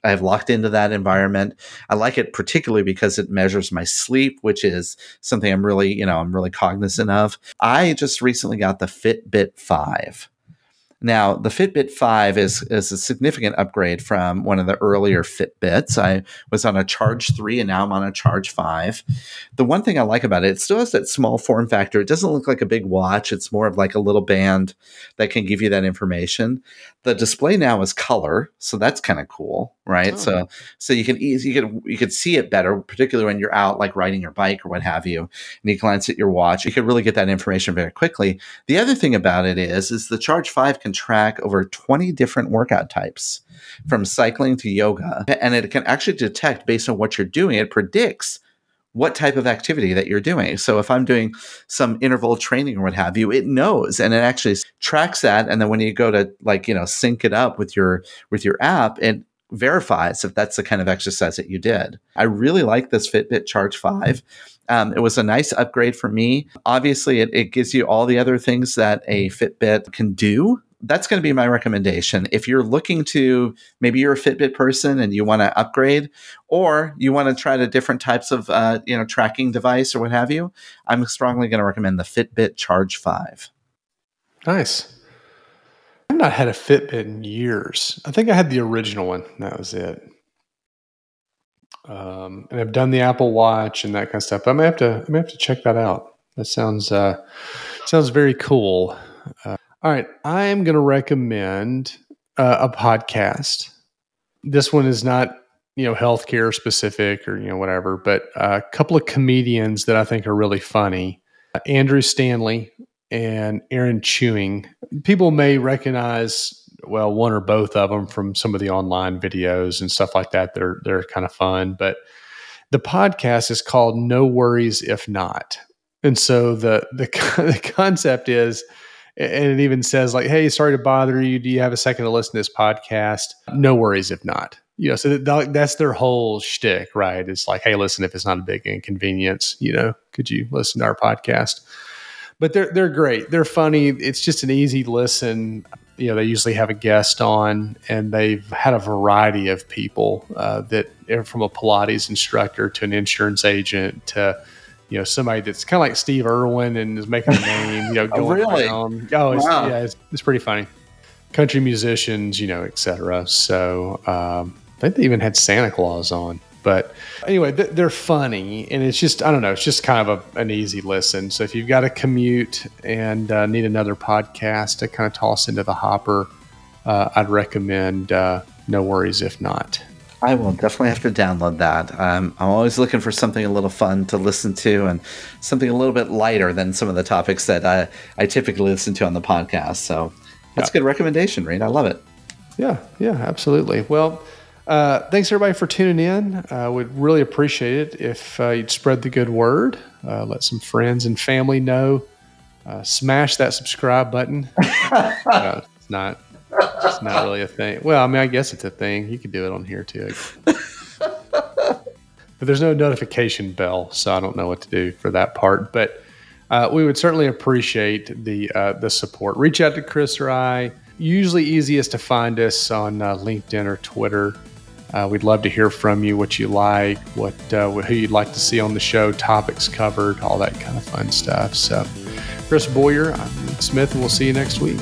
I have locked into that environment. I like it particularly because it measures my sleep, which is something I'm really, you know, I'm really cognizant of. I just recently got the Fitbit five. Now, the Fitbit five is, is a significant upgrade from one of the earlier Fitbits. I was on a Charge three and now I'm on a Charge five. The one thing I like about it, it still has that small form factor. It doesn't look like a big watch. It's more of like a little band that can give you that information. The display now is color, so that's kind of cool, right? Oh. So so you can easy, you can you can see it better, particularly when you're out like riding your bike or what have you, and you glance at your watch. You can really get that information very quickly. The other thing about it is, is the Charge five can track over twenty different workout types, from cycling to yoga, and it can actually detect based on what you're doing. It predicts what type of activity that you're doing. So if I'm doing some interval training or what have you, it knows, and it actually tracks that. And then when you go to like, you know, sync it up with your, with your app, it verifies if that's the kind of exercise that you did. I really like this Fitbit Charge five. Um, it was a nice upgrade for me. Obviously, it, it gives you all the other things that a Fitbit can do. That's going to be my recommendation. If you're looking to, maybe you're a Fitbit person and you want to upgrade, or you want to try the different types of, uh, you know, tracking device or what have you, I'm strongly going to recommend the Fitbit Charge five. Nice. I've not had a Fitbit in years. I think I had the original one. That was it. Um, and I've done the Apple Watch and that kind of stuff. But I may have to, I may have to check that out. That sounds, uh, sounds very cool. Uh, All right, I am going to recommend uh, a podcast. This one is not, you know, healthcare specific or, you know, whatever, but a couple of comedians that I think are really funny. Uh, Andrew Stanley and Aaron Chewing. People may recognize, well, one or both of them from some of the online videos and stuff like that. They're they're kind of fun, but the podcast is called No Worries If Not. And so the the the concept is, and it even says like, hey, sorry to bother you. Do you have a second to listen to this podcast? No worries if not. You know, so that, that's their whole shtick, right? It's like, hey, listen, if it's not a big inconvenience, you know, could you listen to our podcast? But they're they're great. They're funny. It's just an easy listen. You know, they usually have a guest on, and they've had a variety of people uh, that are from a Pilates instructor to an insurance agent to, you know, somebody that's kind of like Steve Irwin and is making a name, you know, going oh, really? around. Oh, it's, wow. yeah, it's, it's pretty funny. Country musicians, you know, et cetera. So um, I think they even had Santa Claus on. But anyway, th- they're funny, and it's just, I don't know, it's just kind of a, an easy listen. So if you've got a commute and uh, need another podcast to kind of toss into the hopper, uh, I'd recommend uh, No Worries If Not. I will definitely have to download that. Um, I'm always looking for something a little fun to listen to and something a little bit lighter than some of the topics that I, I typically listen to on the podcast. So that's yeah. a good recommendation, Reed. I love it. Yeah, yeah, absolutely. Well, uh, thanks everybody for tuning in. I uh, would really appreciate it if uh, you'd spread the good word, uh, let some friends and family know, uh, smash that subscribe button. No, it's not. It's not really a thing. Well, I mean, I guess it's a thing. You can do it on here too. But there's no notification bell, so I don't know what to do for that part. But uh, we would certainly appreciate the uh, the support. Reach out to Chris or I. Usually easiest to find us on uh, LinkedIn or Twitter. Uh, we'd love to hear from you, what you like, what uh, who you'd like to see on the show, topics covered, all that kind of fun stuff. So, Chris Boyer, I'm Luke Smith, and we'll see you next week.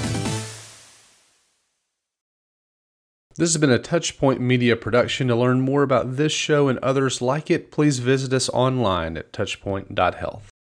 This has been a Touchpoint Media production. To learn more about this show and others like it, please visit us online at touchpoint dot health.